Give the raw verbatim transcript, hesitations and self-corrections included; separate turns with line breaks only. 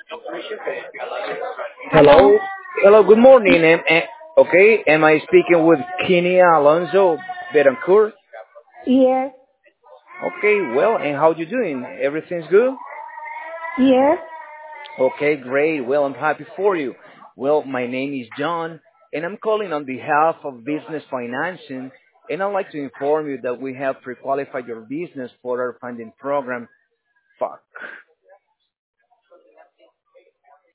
Hello.
Hello. Hello, good morning. Am, am- okay, am I speaking with Kenia Alonso Betancourt?
Yes.
Okay, well, and how you doing? Everything's good?
Yes.
Okay, great. Well, I'm happy for you. Well, my name is John, and I'm calling on behalf of Business Financing, and I'd like to inform you that we have pre-qualified your business for our funding program. Fuck.